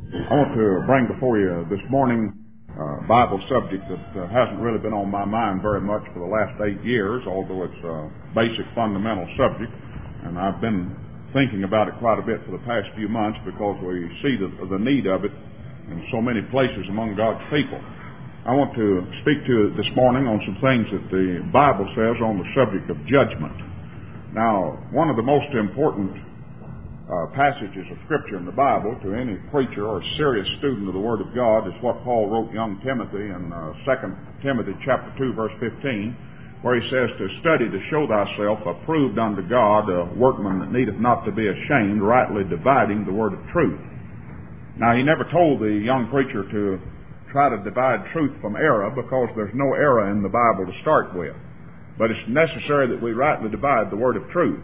I want to bring before you this morning a Bible subject that hasn't really been on my mind very much for the last 8 years, although it's a basic fundamental subject, and I've been thinking about it quite a bit for the past few months because we see the need of it in so many places among God's people. I want to speak to you this morning on some things that the Bible says on the subject of judgment. Now, one of the most important passages of Scripture in the Bible to any preacher or serious student of the Word of God is what Paul wrote young Timothy in 2 Timothy chapter 2, verse 15, where he says, "To study to show thyself approved unto God, a workman that needeth not to be ashamed, rightly dividing the word of truth." Now, he never told the young preacher to try to divide truth from error, because there's no error in the Bible to start with. But it's necessary that we rightly divide the word of truth.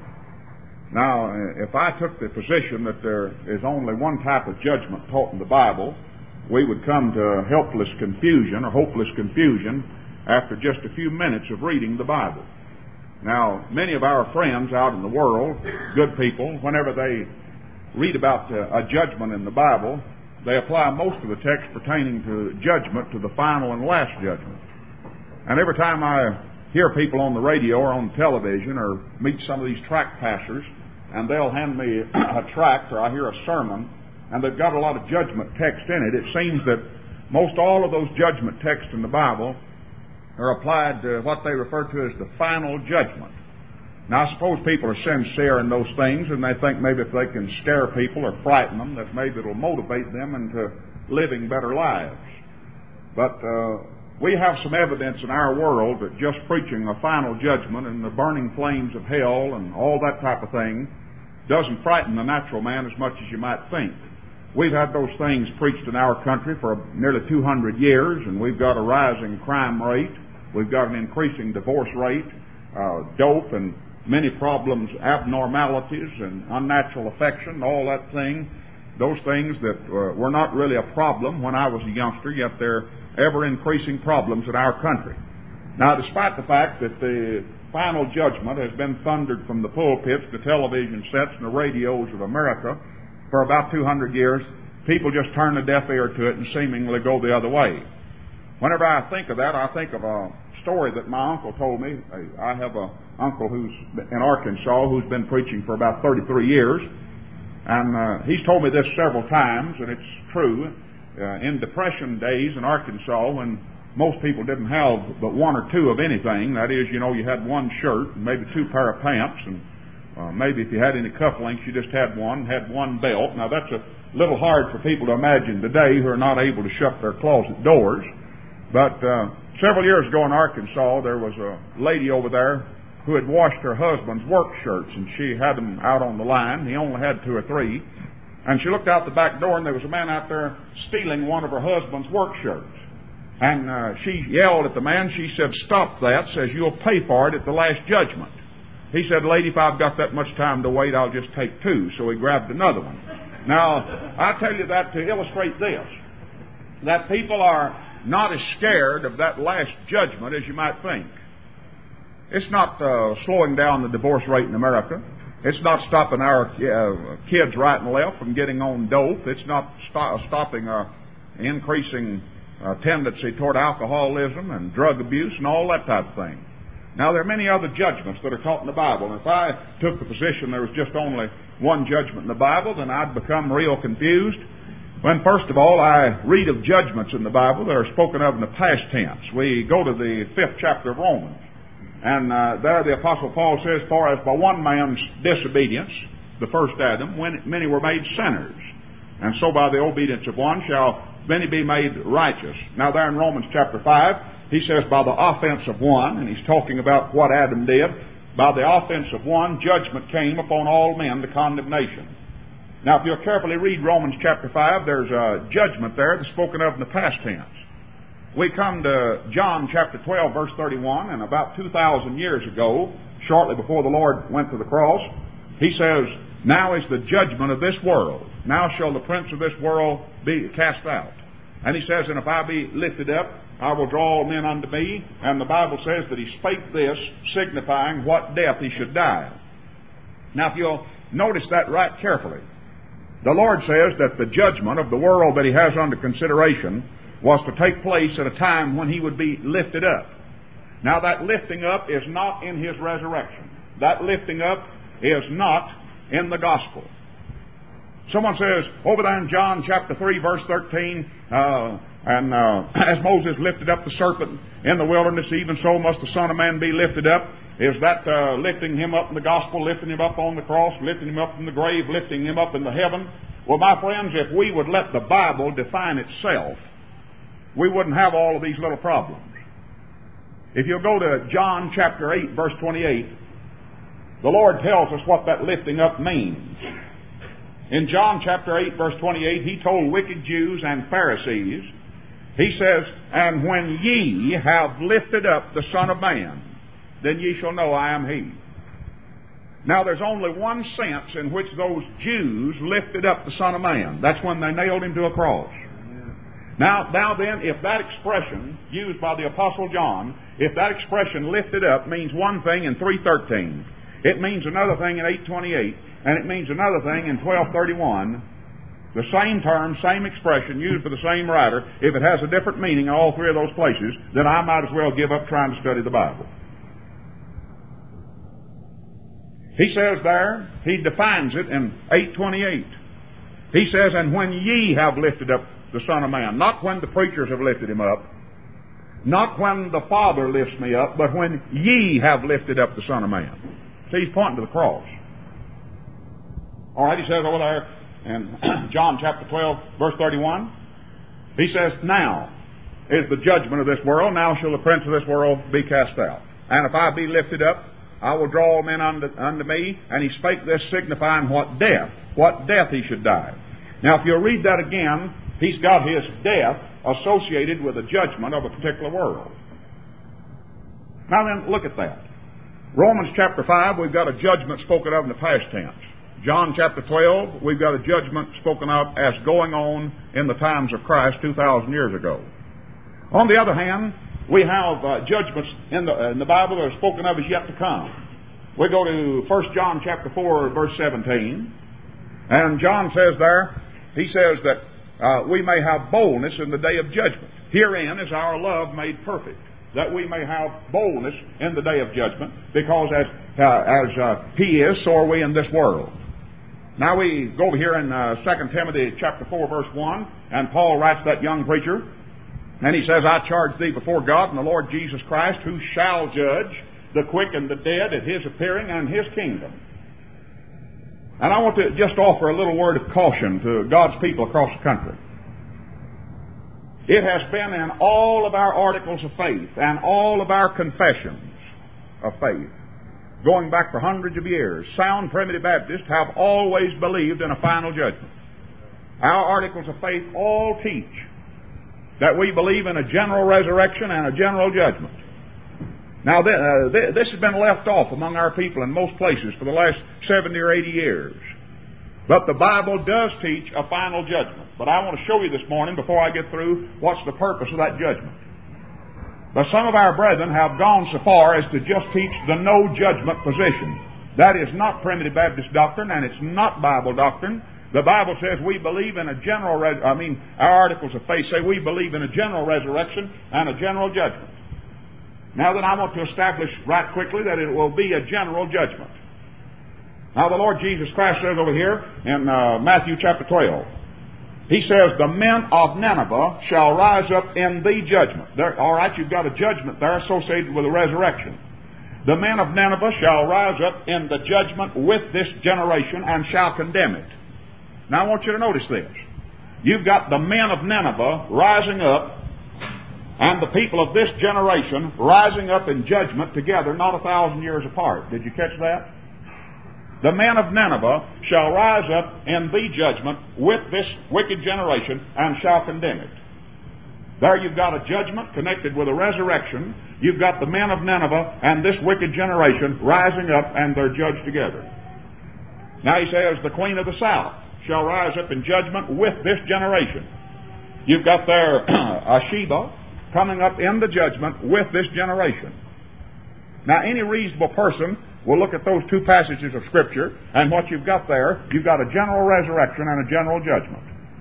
Now, if I took the position that there is only one type of judgment taught in the Bible, we would come to helpless confusion or hopeless confusion after just a few minutes of reading the Bible. Now, many of our friends out in the world, good people, whenever they read about a judgment in the Bible, they apply most of the text pertaining to judgment to the final and last judgment. And every time I hear people on the radio or on television or meet some of these tract pastors, and they'll hand me a tract, or I hear a sermon, and they've got a lot of judgment text in it, it seems that most all of those judgment texts in the Bible are applied to what they refer to as the final judgment. Now, I suppose people are sincere in those things, and they think maybe if they can scare people or frighten them, that maybe it'll motivate them into living better lives. But we have some evidence in our world that just preaching a final judgment and the burning flames of hell and all that type of thing doesn't frighten the natural man as much as you might think. We've had those things preached in our country for nearly 200 years, and we've got a rising crime rate. We've got an increasing divorce rate, dope and many problems, abnormalities and unnatural affection, all that thing. Those things that were not really a problem when I was a youngster, yet they're ever-increasing problems in our country. Now, despite the fact that the final judgment has been thundered from the pulpits, the television sets, and the radios of America for about 200 years, people just turn a deaf ear to it and seemingly go the other way. Whenever I think of that, I think of a story that my uncle told me. I have an uncle who's in Arkansas who's been preaching for about 33 years, and he's told me this several times, and it's true. In Depression days in Arkansas, when most people didn't have but one or two of anything, that is, you had one shirt and maybe two pair of pants, and maybe if you had any cufflinks, you just had one belt. Now, that's a little hard for people to imagine today who are not able to shut their closet doors. But several years ago in Arkansas, there was a lady over there who had washed her husband's work shirts, and she had them out on the line. He only had 2 or 3. And she looked out the back door, and there was a man out there stealing one of her husband's work shirts. And she yelled at the man. She said, "Stop that," says, "you'll pay for it at the last judgment." He said, "Lady, if I've got that much time to wait, I'll just take 2. So he grabbed another one. Now, I tell you that to illustrate this, that people are not as scared of that last judgment as you might think. It's not slowing down the divorce rate in America. It's not stopping our kids right and left from getting on dope. It's not stopping increasing tendency toward alcoholism and drug abuse and all that type of thing. Now, there are many other judgments that are taught in the Bible. And if I took the position there was just only one judgment in the Bible, then I'd become real confused. When, first of all, I read of judgments in the Bible that are spoken of in the past tense. We go to the 5th chapter of Romans. And there the Apostle Paul says, "For as by one man's disobedience, the first Adam, when many were made sinners, and so by the obedience of one shall many be made righteous." Now there in Romans chapter 5, he says, "By the offense of one," and he's talking about what Adam did, "by the offense of one, judgment came upon all men to condemnation." Now if you'll carefully read Romans chapter 5, there's a judgment there that's spoken of in the past tense. We come to John chapter 12, verse 31, and about 2,000 years ago, shortly before the Lord went to the cross, he says, "Now is the judgment of this world. Now shall the prince of this world be cast out." And he says, "And if I be lifted up, I will draw all men unto me." And the Bible says that he spake this, signifying what death he should die. Now, if you'll notice that right carefully, The Lord says that the judgment of the world that He has under consideration was to take place at a time when He would be lifted up. Now, that lifting up is not in His resurrection. That lifting up is not in the gospel. Someone says, over there in John chapter 3, verse 13, as Moses lifted up the serpent in the wilderness, even so must the Son of Man be lifted up. Is that lifting Him up in the gospel, lifting Him up on the cross, lifting Him up from the grave, lifting Him up into heaven? Well, my friends, if we would let the Bible define itself, we wouldn't have all of these little problems. If you'll go to John chapter 8, verse 28, the Lord tells us what that lifting up means. In John chapter 8, verse 28, He told wicked Jews and Pharisees, He says, "And when ye have lifted up the Son of Man, then ye shall know I am He." Now, there's only one sense in which those Jews lifted up the Son of Man. That's when they nailed Him to a cross. Now then, if that expression used by the Apostle John, if that expression lifted up means one thing in 3:13, it means another thing in 8:28, and it means another thing in 12:31, the same term, same expression used by the same writer, if it has a different meaning in all three of those places, then I might as well give up trying to study the Bible. He says there, He defines it in 8:28. He says, "And when ye have lifted up the Son of Man," not when the preachers have lifted Him up, not when the Father lifts me up, but when ye have lifted up the Son of Man. See, He's pointing to the cross. All right, He says over there in John chapter 12, verse 31, He says, "Now is the judgment of this world, now shall the prince of this world be cast out. And if I be lifted up, I will draw all men unto me." And He spake this, signifying what death He should die. Now, if you'll read that again, He's got His death associated with the judgment of a particular world. Now then, look at that. Romans chapter 5, we've got a judgment spoken of in the past tense. John chapter 12, we've got a judgment spoken of as going on in the times of Christ 2,000 years ago. On the other hand, we have judgments in the Bible that are spoken of as yet to come. We go to 1 John chapter 4, verse 17, and John says there, he says that we may have boldness in the day of judgment. Herein is our love made perfect, that we may have boldness in the day of judgment, because as He is, so are we in this world. Now we go over here in 2 Timothy chapter 4, verse 1, and Paul writes that young preacher, and he says, "I charge thee before God and the Lord Jesus Christ, who shall judge the quick and the dead at His appearing and His kingdom." And I want to just offer a little word of caution to God's people across the country. It has been in all of our articles of faith and all of our confessions of faith, going back for hundreds of years, sound primitive Baptists have always believed in a final judgment. Our articles of faith all teach that we believe in a general resurrection and a general judgment. Now, this has been left off among our people in most places for the last 70 or 80 years. But the Bible does teach a final judgment. But I want to show you this morning, before I get through, what's the purpose of that judgment. But some of our brethren have gone so far as to just teach the no judgment position. That is not primitive Baptist doctrine, and it's not Bible doctrine. The Bible says we believe in a general, our articles of faith say we believe in a general resurrection and a general judgment. Now then, I want to establish right quickly that it will be a general judgment. Now the Lord Jesus Christ says over here in Matthew chapter 12, He says, "The men of Nineveh shall rise up in the judgment." There, all right, you've got a judgment there associated with the resurrection. "The men of Nineveh shall rise up in the judgment with this generation and shall condemn it." Now I want you to notice this. You've got the men of Nineveh rising up and the people of this generation rising up in judgment together, not 1,000 years apart. Did you catch that? "The men of Nineveh shall rise up in the judgment with this wicked generation and shall condemn it." There you've got a judgment connected with a resurrection. You've got the men of Nineveh and this wicked generation rising up, and they're judged together. Now He says, "The queen of the south shall rise up in judgment with this generation." You've got there Sheba coming up in the judgment with this generation. Now any reasonable person We'll look at those two passages of Scripture, and what you've got there, you've got a general resurrection and a general judgment.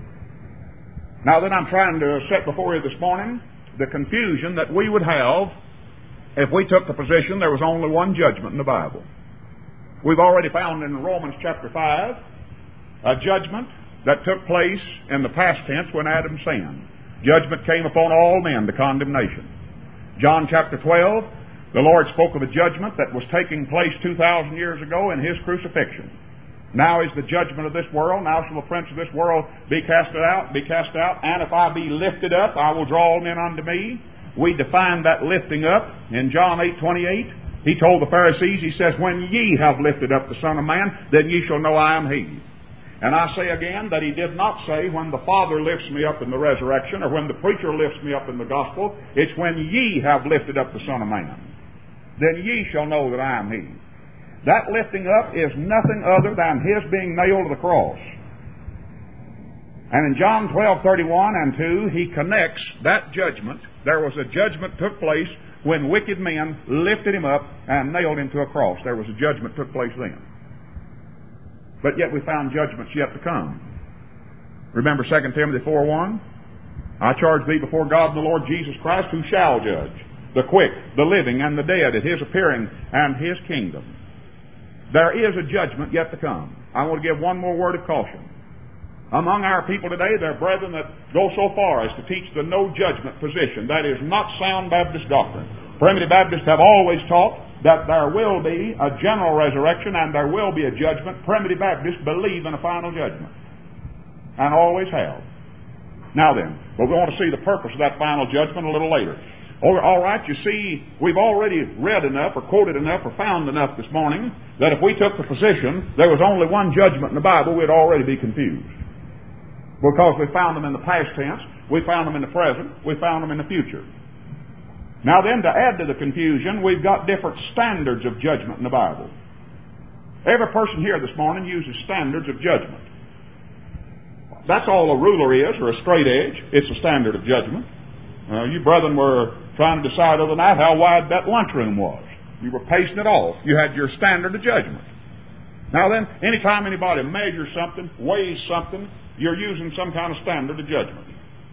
Now then, I'm trying to set before you this morning the confusion that we would have if we took the position there was only one judgment in the Bible. We've already found in Romans chapter 5 a judgment that took place in the past tense when Adam sinned. Judgment came upon all men to condemnation. John chapter 12, the Lord spoke of a judgment that was taking place 2,000 years ago in His crucifixion. Now is the judgment of this world. Now shall the prince of this world be cast out. And if I be lifted up, I will draw all men unto me. We define that lifting up in John 8:28. He told the Pharisees, He says, when ye have lifted up the Son of Man, then ye shall know I am He. And I say again that He did not say when the Father lifts me up in the resurrection or when the preacher lifts me up in the gospel. It's when ye have lifted up the Son of Man. Then ye shall know that I am He. That lifting up is nothing other than His being nailed to the cross. And in John 12:31 and 2, He connects that judgment. There was a judgment took place when wicked men lifted Him up and nailed Him to a cross. There was a judgment took place then. But yet we found judgments yet to come. Remember 2 Timothy 4:1? I charge thee before God and the Lord Jesus Christ, who shall judge the quick, the living, and the dead at His appearing and His kingdom. There is a judgment yet to come. I want to give one more word of caution. Among our people today, there are brethren that go so far as to teach the no judgment position. That is not sound Baptist doctrine. Primitive Baptists have always taught that there will be a general resurrection and there will be a judgment. Primitive Baptists believe in a final judgment. And always have. Now then, but we want to see the purpose of that final judgment a little later. All right, you see, we've already read enough or quoted enough or found enough this morning that if we took the position there was only one judgment in the Bible, we'd already be confused. Because we found them in the past tense, we found them in the present, we found them in the future. Now then, to add to the confusion, we've got different standards of judgment in the Bible. Every person here this morning uses standards of judgment. That's all a ruler is, or a straight edge. It's a standard of judgment. You brethren were trying to decide the other night how wide that lunchroom was. You were pacing it off. You had your standard of judgment. Now then, anytime anybody measures something, weighs something, you're using some kind of standard of judgment.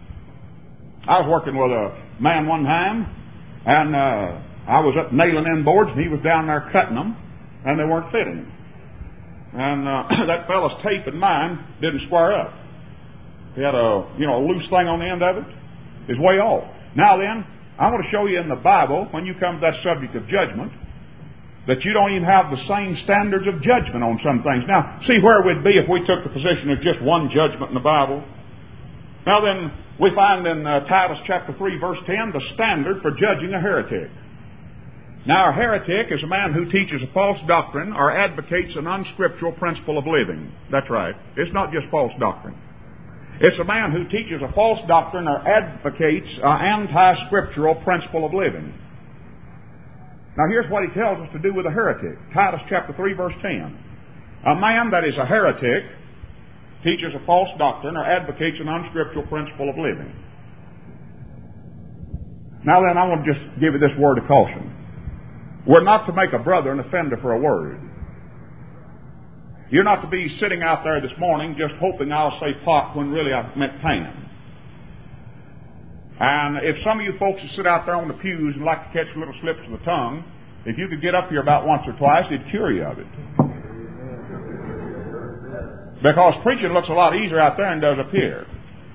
I was working with a man one time, and I was up nailing in boards, and he was down there cutting them, and they weren't fitting him. And that fellow's tape and mine didn't square up. He had a loose thing on the end of it. It's way off. Now then, I want to show you in the Bible, when you come to that subject of judgment, that you don't even have the same standards of judgment on some things. Now, see where we'd be if we took the position of just one judgment in the Bible. Now then, we find in Titus chapter 3, verse 10, the standard for judging a heretic. Now, a heretic is a man who teaches a false doctrine or advocates an unscriptural principle of living. That's right. It's not just false doctrine. It's a man who teaches a false doctrine or advocates an anti-scriptural principle of living. Now here's what he tells us to do with a heretic. Titus chapter 3, verse 10. A man that is a heretic teaches a false doctrine or advocates an unscriptural principle of living. Now then, I want to just give you this word of caution. We're not to make a brother an offender for a word. You're not to be sitting out there this morning just hoping I'll say pot when really I meant pan. And if some of you folks that sit out there on the pews and like to catch little slips of the tongue, if you could get up here about once or twice, it'd cure you of it. Because preaching looks a lot easier out there than it does up here.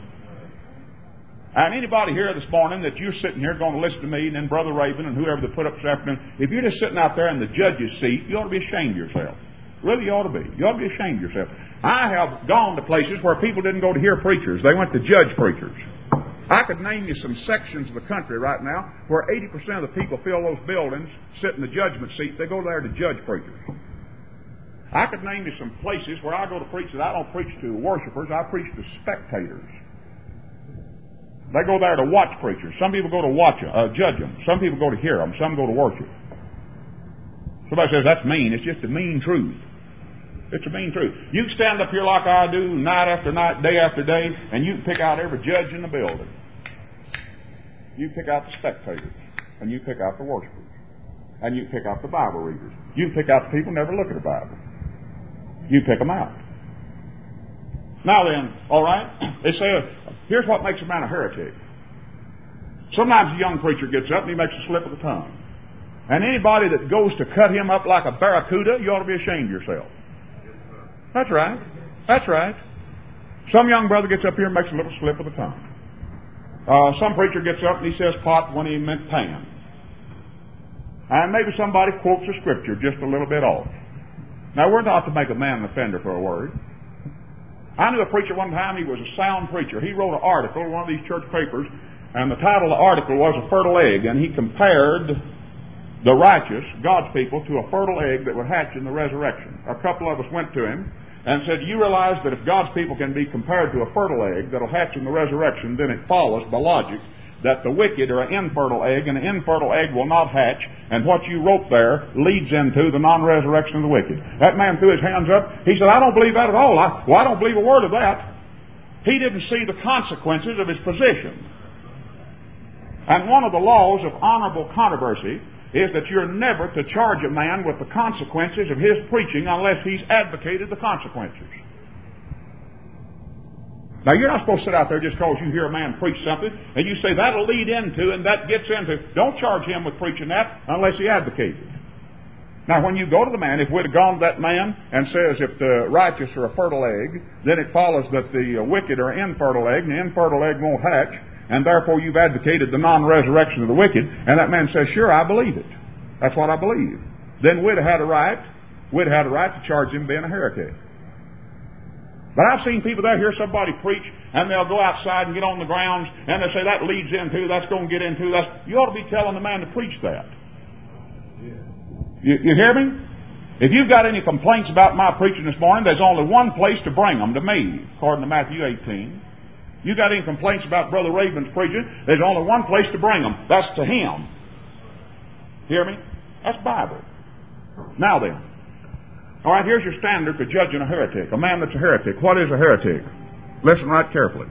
And anybody here this morning that you're sitting here going to listen to me and then Brother Raven and whoever they put up this afternoon, if you're just sitting out there in the judge's seat, you ought to be ashamed of yourself. Really, you ought to be. You ought to be ashamed of yourself. I have gone to places where people didn't go to hear preachers. They went to judge preachers. I could name you some sections of the country right now where 80% of the people fill those buildings, sit in the judgment seat. They go there to judge preachers. I could name you some places where I go to preach that I don't preach to worshipers. I preach to spectators. They go there to watch preachers. Some people go to judge them. Some people go to hear them. Some go to worship. Somebody says, that's mean. It's just a mean truth. It's a mean truth. You can stand up here like I do, night after night, day after day, and you can pick out every judge in the building. You pick out the spectators, and you pick out the worshipers. And you pick out the Bible readers. You pick out the people who never look at the Bible. You pick them out. Now then, all right, they say, here's what makes a man a heretic. Sometimes a young preacher gets up and he makes a slip of the tongue. And anybody that goes to cut him up like a barracuda, you ought to be ashamed of yourself. That's right. That's right. Some young brother gets up here and makes a little slip of the tongue. Some preacher gets up and he says pot when he meant pan. And maybe somebody quotes a scripture just a little bit off. Now, we're not to make a man an offender for a word. I knew a preacher one time, he was a sound preacher. He wrote an article in one of these church papers, and the title of the article was A Fertile Egg, and he compared the righteous, God's people, to a fertile egg that would hatch in the resurrection. A couple of us went to him and said, you realize that if God's people can be compared to a fertile egg that'll hatch in the resurrection, then it follows by logic that the wicked are an infertile egg, and an infertile egg will not hatch, and what you wrote there leads into the non-resurrection of the wicked. That man threw his hands up. He said, I don't believe that at all. I don't believe a word of that. He didn't see the consequences of his position. And one of the laws of honorable controversy is that you're never to charge a man with the consequences of his preaching unless he's advocated the consequences. Now, you're not supposed to sit out there just because you hear a man preach something and you say that'll lead into and that gets into. Don't charge him with preaching that unless he advocates it. Now, when you go to the man, if we'd have gone to that man and says if the righteous are a fertile egg, then it follows that the wicked are an infertile egg, and the infertile egg won't hatch, and therefore you've advocated the non-resurrection of the wicked, and that man says, sure, I believe it. That's what I believe. Then we'd have had a right to charge him being a heretic. But I've seen people there hear somebody preach, and they'll go outside and get on the grounds, and they say that leads into, that's going to get into, you ought to be telling the man to preach that. You hear me? If you've got any complaints about my preaching this morning, there's only one place to bring them, to me, according to Matthew 18. You got any complaints about Brother Raven's preaching, there's only one place to bring them. That's to him. Hear me? That's Bible. Now then. All right, here's your standard for judging a heretic. A man that's a heretic. What is a heretic? Listen right carefully.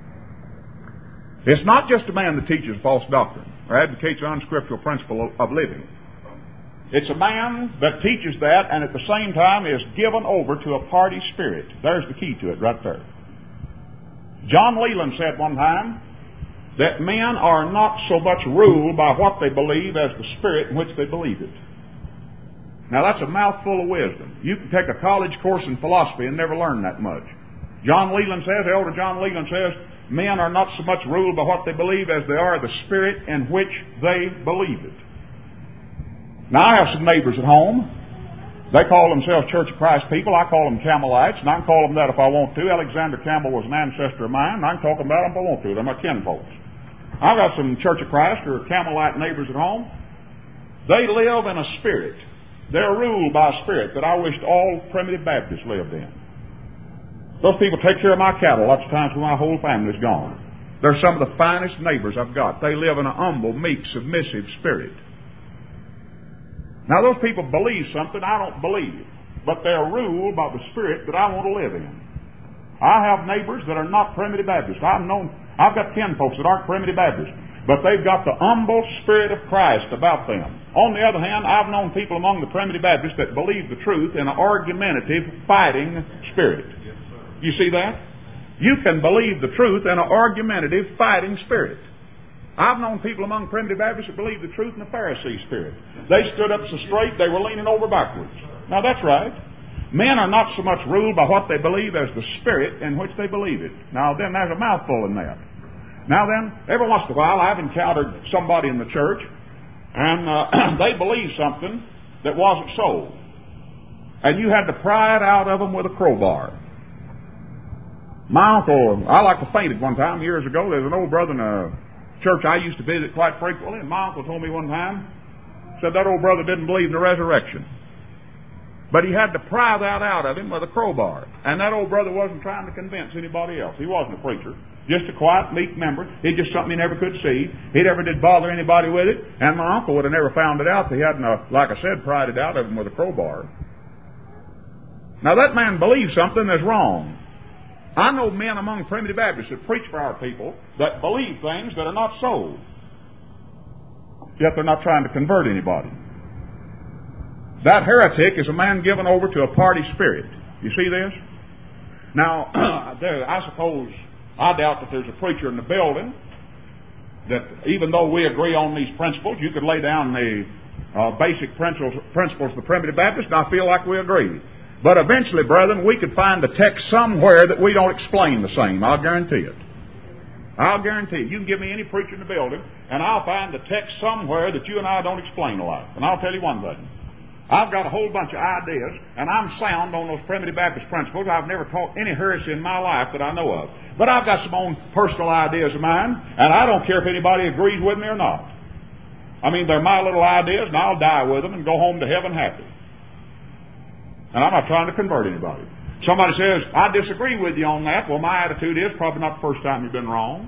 It's not just a man that teaches false doctrine or advocates an unscriptural principle of living. It's a man that teaches that and at the same time is given over to a party spirit. There's the key to it right there. John Leland said one time that men are not so much ruled by what they believe as the spirit in which they believe it. Now that's a mouthful of wisdom. You can take a college course in philosophy and never learn that much. John Leland says, Elder John Leland says, men are not so much ruled by what they believe as they are the spirit in which they believe it. Now I have some neighbors at home. They call themselves Church of Christ people. I call them Campbellites, and I can call them that if I want to. Alexander Campbell was an ancestor of mine, and I can talk about them if I want to. They're my kinfolks. I've got some Church of Christ or Campbellite neighbors at home. They live in a spirit. They're ruled by a spirit that I wished all primitive Baptists lived in. Those people take care of my cattle lots of times when my whole family's gone. They're some of the finest neighbors I've got. They live in a humble, meek, submissive spirit. Now, those people believe something I don't believe, but they're ruled by the spirit that I want to live in. I have neighbors that are not primitive Baptists. I've got kinfolks that aren't primitive Baptists, but they've got the humble spirit of Christ about them. On the other hand, I've known people among the primitive Baptists that believe the truth in an argumentative, fighting spirit. You see that? You can believe the truth in an argumentative, fighting spirit. I've known people among primitive Baptists that believe the truth in the Pharisee spirit. They stood up so straight they were leaning over backwards. Now that's right. Men are not so much ruled by what they believe as the spirit in which they believe it. Now then, there's a mouthful in that. Now then, every once in a while I've encountered somebody in the church and they believe something that wasn't so. And you had to pry it out of them with a crowbar. My uncle, I like to faint it one time years ago. There's an old brother in a church I used to visit quite frequently, and my uncle told me one time, said that old brother didn't believe in the resurrection. But he had to pry that out of him with a crowbar. And that old brother wasn't trying to convince anybody else. He wasn't a preacher. Just a quiet, meek member. It's just something he never could see. He never did bother anybody with it. And my uncle would have never found it out if he hadn't, like I said, pried it out of him with a crowbar. Now that man believes something that's wrong. I know men among primitive Baptists that preach for our people that believe things that are not so. Yet they're not trying to convert anybody. That heretic is a man given over to a party spirit. You see this? Now, I suppose, I doubt that there's a preacher in the building that, even though we agree on these principles, you could lay down the basic principles of the Primitive Baptist, and I feel like we agree. But eventually, brethren, we could find a text somewhere that we don't explain the same. I'll guarantee it. I'll guarantee it. You can give me any preacher in the building, and I'll find a text somewhere that you and I don't explain alike. And I'll tell you one thing. I've got a whole bunch of ideas, and I'm sound on those Primitive Baptist principles. I've never taught any heresy in my life that I know of. But I've got some own personal ideas of mine, and I don't care if anybody agrees with me or not. I mean, they're my little ideas, and I'll die with them and go home to heaven happy. And I'm not trying to convert anybody. Somebody says, I disagree with you on that. Well, my attitude is probably not the first time you've been wrong.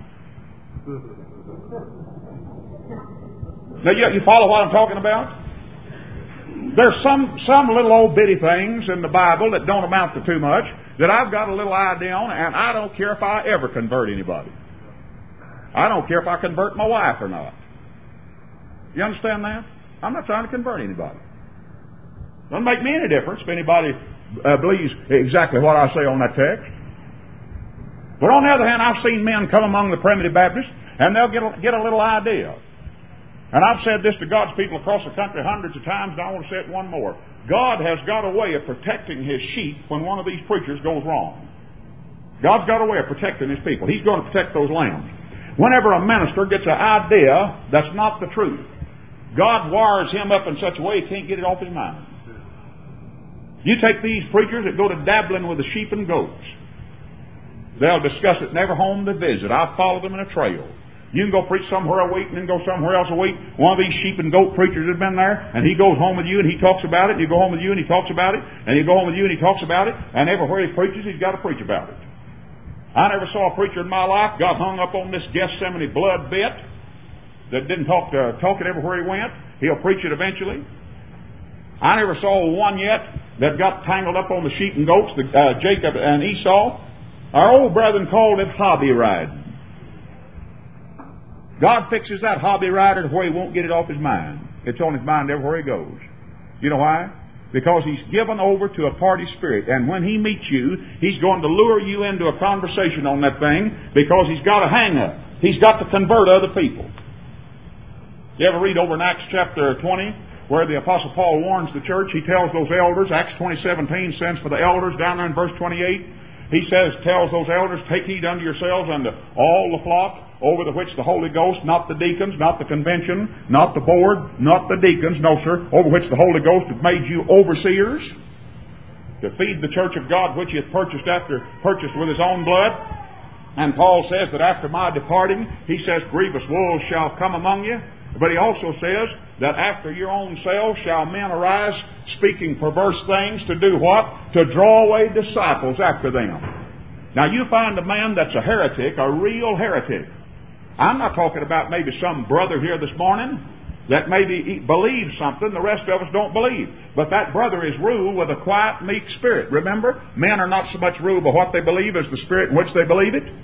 Now, you follow what I'm talking about? There's some little old bitty things in the Bible that don't amount to too much that I've got a little idea on, and I don't care if I ever convert anybody. I don't care if I convert my wife or not. You understand that? I'm not trying to convert anybody. Doesn't make me any difference if anybody believes exactly what I say on that text. But on the other hand, I've seen men come among the Primitive Baptists, and they'll get a little idea. And I've said this to God's people across the country hundreds of times, and I want to say it one more. God has got a way of protecting His sheep when one of these preachers goes wrong. God's got a way of protecting His people. He's going to protect those lambs. Whenever a minister gets an idea that's not the truth, God wires him up in such a way he can't get it off his mind. You take these preachers that go to dabbling with the sheep and goats. They'll discuss it in every home they visit. I've followed them in a trail. You can go preach somewhere a week and then go somewhere else a week. One of these sheep and goat preachers has been there, and he goes home with you and he talks about it, and you go home with you and he talks about it, and you go home with you and he talks about it, and everywhere he preaches, he's got to preach about it. I never saw a preacher in my life got hung up on this Gethsemane blood bit that didn't talk it everywhere he went. He'll preach it eventually. I never saw one yet that got tangled up on the sheep and goats, Jacob and Esau. Our old brethren called it hobby riding. God fixes that hobby rider to where he won't get it off his mind. It's on his mind everywhere he goes. You know why? Because he's given over to a party spirit. And when he meets you, he's going to lure you into a conversation on that thing because he's got a hang-up. He's got to convert other people. You ever read over in Acts chapter 20 where the Apostle Paul warns the church? He tells those elders, Acts 20:17 sends for the elders down there in verse 28. He tells those elders, take heed unto yourselves unto all the flock over the which the Holy Ghost, not the deacons, not the convention, not the board, not the deacons, no sir, over which the Holy Ghost hath made you overseers, to feed the church of God which he hath purchased with his own blood. And Paul says that after my departing, he says, grievous wolves shall come among you. But he also says that after your own selves shall men arise, speaking perverse things, to do what? To draw away disciples after them. Now you find a man that's a heretic, a real heretic. I'm not talking about maybe some brother here this morning that maybe believes something the rest of us don't believe. But that brother is ruled with a quiet, meek spirit. Remember, men are not so much ruled by what they believe as the spirit in which they believe it.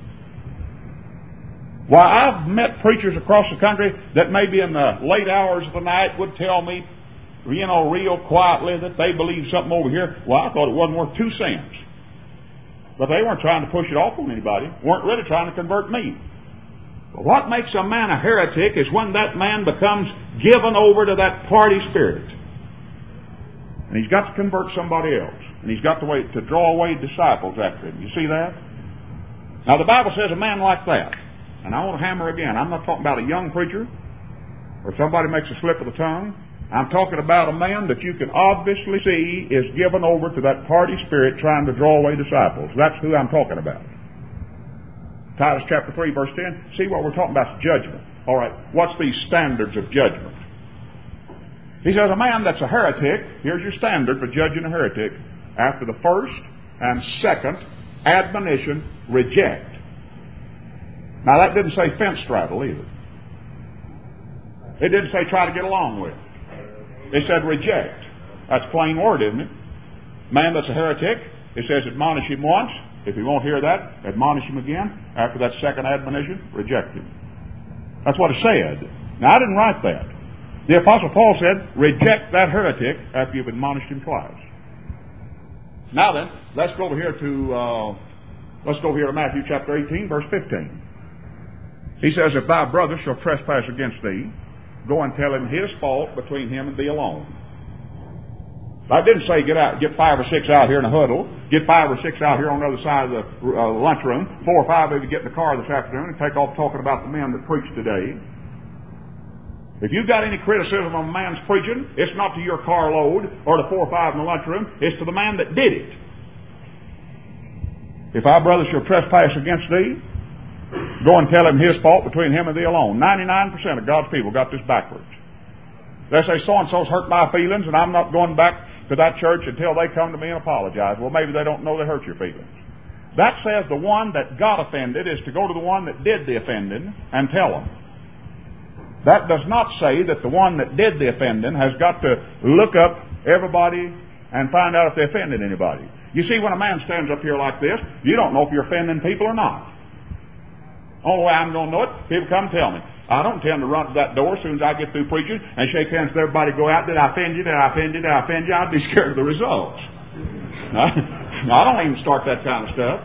Why, I've met preachers across the country that maybe in the late hours of the night would tell me, real quietly that they believe something over here. Well, I thought it wasn't worth 2 cents. But they weren't trying to push it off on anybody. Weren't really trying to convert me. But what makes a man a heretic is when that man becomes given over to that party spirit. And he's got to convert somebody else. And he's got to draw away disciples after him. You see that? Now the Bible says a man like that, and I want to hammer again, I'm not talking about a young preacher or somebody makes a slip of the tongue. I'm talking about a man that you can obviously see is given over to that party spirit trying to draw away disciples. That's who I'm talking about. Titus chapter 3 verse 10. See, what we're talking about is judgment. All right, what's these standards of judgment? He says a man that's a heretic, here's your standard for judging a heretic. After the first and second admonition, reject. Now that didn't say fence straddle either. It didn't say try to get along with. It said reject. That's plain word, isn't it? Man that's a heretic, it says admonish him once. If he won't hear that, admonish him again. After that second admonition, reject him. That's what it said. Now, I didn't write that. The Apostle Paul said, reject that heretic after you've admonished him twice. Now then, let's go over here to Matthew chapter 18, verse 15. He says, if thy brother shall trespass against thee, go and tell him his fault between him and thee alone. I didn't say get 5 or 6 out here in a huddle, get 5 or 6 out here on the other side of the lunchroom, 4 or 5 of you get in the car this afternoon and take off talking about the men that preached today. If you've got any criticism of a man's preaching, it's not to your carload or the 4 or 5 in the lunchroom, it's to the man that did it. If our brother shall trespass against thee, go and tell him his fault between him and thee alone. 99% of God's people got this backwards. They say, so-and-so's hurt my feelings, and I'm not going back to that church until they come to me and apologize. Well, maybe they don't know they hurt your feelings. That says the one that got offended is to go to the one that did the offending and tell them. That does not say that the one that did the offending has got to look up everybody and find out if they offended anybody. You see, when a man stands up here like this, you don't know if you're offending people or not. Only way I'm going to know it, people come tell me. I don't tend to run to that door as soon as I get through preaching and shake hands with everybody, go out, did I offend you, did I offend you, did I offend you? I'd be scared of the results. I don't even start that kind of stuff.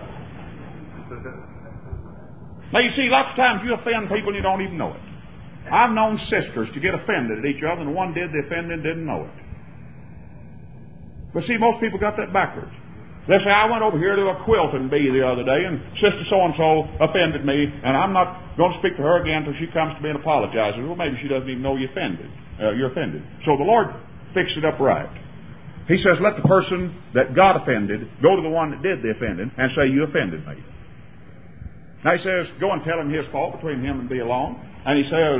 Now you see, lots of times you offend people and you don't even know it. I've known sisters to get offended at each other, and one did the offending didn't know it. But see, most people got that backwards. They say, I went over here to a Quilton Bee the other day, and Sister so-and-so offended me, and I'm not going to speak to her again until she comes to me and apologizes. Well, maybe she doesn't even know you're offended. So the Lord fixed it up right. He says, let the person that got offended go to the one that did the offending and say, you offended me. Now he says, go and tell him his fault between him and thee alone. And he says,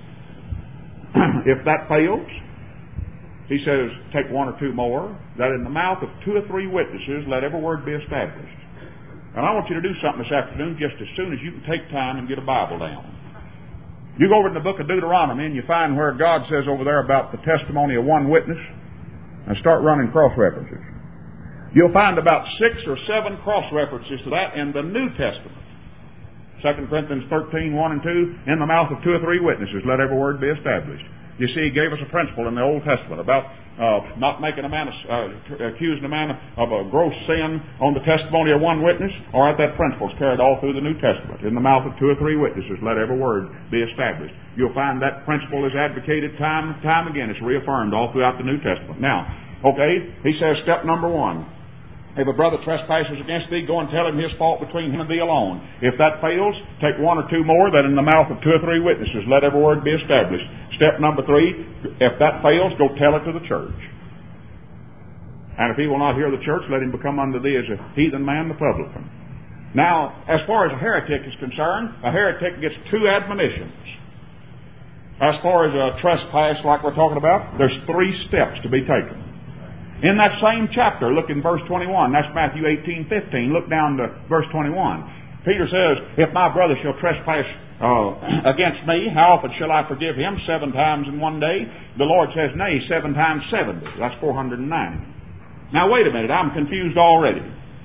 if that fails, he says, take 1 or 2 more, that in the mouth of 2 or 3 witnesses, let every word be established. And I want you to do something this afternoon just as soon as you can take time and get a Bible down. You go over in the book of Deuteronomy and you find where God says over there about the testimony of 1 witness and start running cross-references. You'll find about 6 or 7 cross-references to that in the New Testament. 2 Corinthians 13, 1 and 2, in the mouth of 2 or 3 witnesses, let every word be established. You see, he gave us a principle in the Old Testament about not making a man, accusing a man of a gross sin on the testimony of 1 witness. All right, that principle is carried all through the New Testament. In the mouth of 2 or 3 witnesses, let every word be established. You'll find that principle is advocated time and time again. It's reaffirmed all throughout the New Testament. Now, okay, he says step number 1. If a brother trespasses against thee, go and tell him his fault between him and thee alone. If that fails, take 1 or 2 more, that in the mouth of 2 or 3 witnesses, let every word be established. Step number 3, if that fails, go tell it to the church. And if he will not hear the church, let him become unto thee as a heathen man, the publican. Now, as far as a heretic is concerned, a heretic gets 2 admonitions. As far as a trespass, like we're talking about, there's 3 steps to be taken. In that same chapter, look in verse 21. That's Matthew 18:15. Look down to verse 21. Peter says, if my brother shall trespass against me, how often shall I forgive him? 7 times in one day? The Lord says, nay, 7 times 70. That's 490. Now, wait a minute. I'm confused already.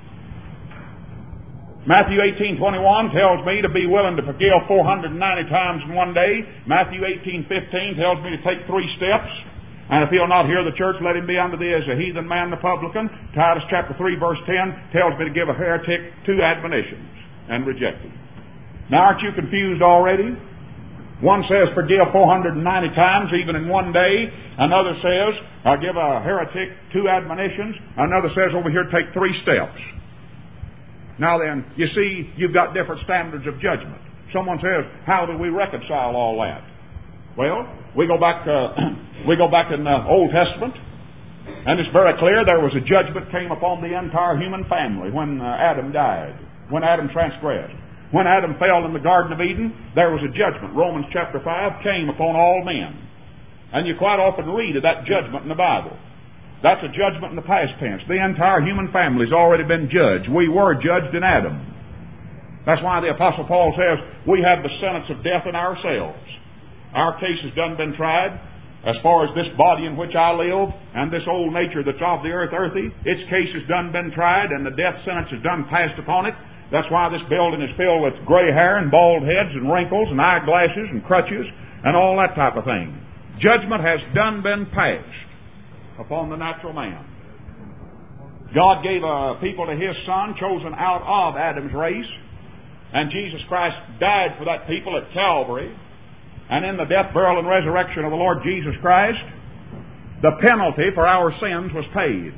Matthew 18:21 tells me to be willing to forgive 490 times in one day. Matthew 18:15 tells me to take 3 steps. And if he'll not hear the church, let him be unto thee as a heathen man, the publican. Titus chapter 3, verse 10 tells me to give a heretic 2 admonitions and reject him. Now, aren't you confused already? One says forgive 490 times, even in one day. Another says give a heretic 2 admonitions. Another says over here take 3 steps. Now then, you see, you've got different standards of judgment. Someone says, how do we reconcile all that? Well, we go back in the Old Testament, and it's very clear there was a judgment came upon the entire human family when Adam died, when Adam transgressed. When Adam fell in the Garden of Eden, there was a judgment. Romans chapter 5 came upon all men. And you quite often read of that judgment in the Bible. That's a judgment in the past tense. The entire human family has already been judged. We were judged in Adam. That's why the Apostle Paul says we have the sentence of death in ourselves. Our case has done been tried. As far as this body in which I live and this old nature that's of the earth earthy, its case has done been tried and the death sentence has done passed upon it. That's why this building is filled with gray hair and bald heads and wrinkles and eyeglasses and crutches and all that type of thing. Judgment has done been passed upon the natural man. God gave a people to His Son, chosen out of Adam's race, and Jesus Christ died for that people at Calvary. And in the death, burial, and resurrection of the Lord Jesus Christ, the penalty for our sins was paid.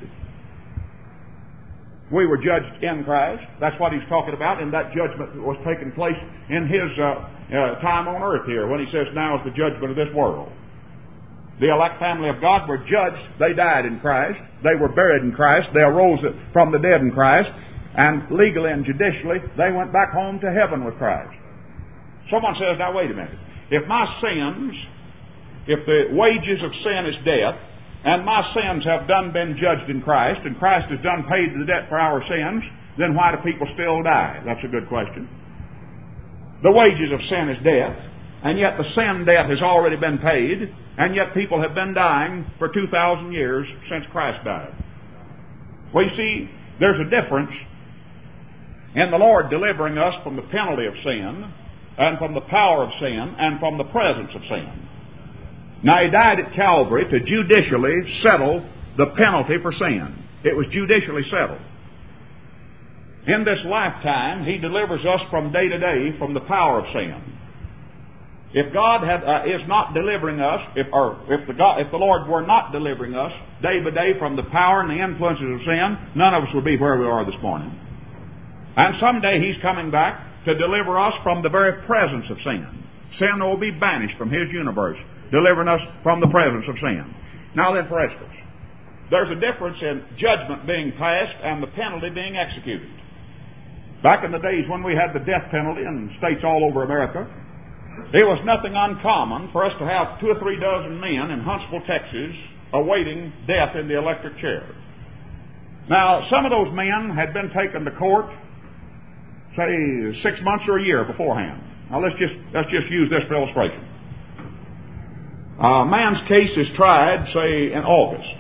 We were judged in Christ. That's what He's talking about in that judgment that was taking place in His time on earth here, when He says, now is the judgment of this world. The elect family of God were judged. They died in Christ. They were buried in Christ. They arose from the dead in Christ. And legally and judicially, they went back home to heaven with Christ. Someone says, now wait a minute. If my sins, if the wages of sin is death, and my sins have done been judged in Christ, and Christ has done paid the debt for our sins, then why do people still die? That's a good question. The wages of sin is death, and yet the sin debt has already been paid, and yet people have been dying for 2,000 years since Christ died. Well, you see, there's a difference in the Lord delivering us from the penalty of sin, and from the power of sin, and from the presence of sin. Now, He died at Calvary to judicially settle the penalty for sin. It was judicially settled. In this lifetime, He delivers us from day to day from the power of sin. If God is not delivering us, if the Lord were not delivering us day by day from the power and the influences of sin, none of us would be where we are this morning. And someday He's coming back to deliver us from the very presence of sin. Sin will be banished from His universe, delivering us from the presence of sin. Now then, for instance, there's a difference in judgment being passed and the penalty being executed. Back in the days when we had the death penalty in states all over America, it was nothing uncommon for us to have 2 or 3 dozen men in Huntsville, Texas, awaiting death in the electric chair. Now, some of those men had been taken to court, say, 6 months or a year beforehand. Now, let's just use this for illustration. A man's case is tried, say, in August,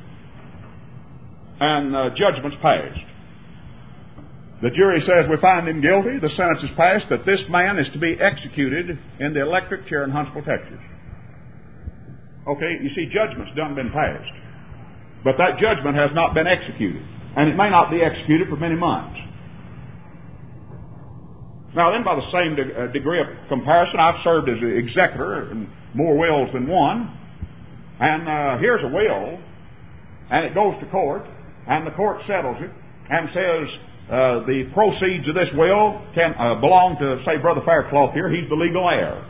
and judgment's passed. The jury says we find him guilty. The sentence is passed that this man is to be executed in the electric chair in Huntsville, Texas. Okay, you see, judgment's done been passed. But that judgment has not been executed. And it may not be executed for many months. Now then, by the same degree of comparison, I've served as an executor in more wills than one. And here's a will, and it goes to court, and the court settles it, and says the proceeds of this will can belong to, say, Brother Faircloth here. He's the legal heir.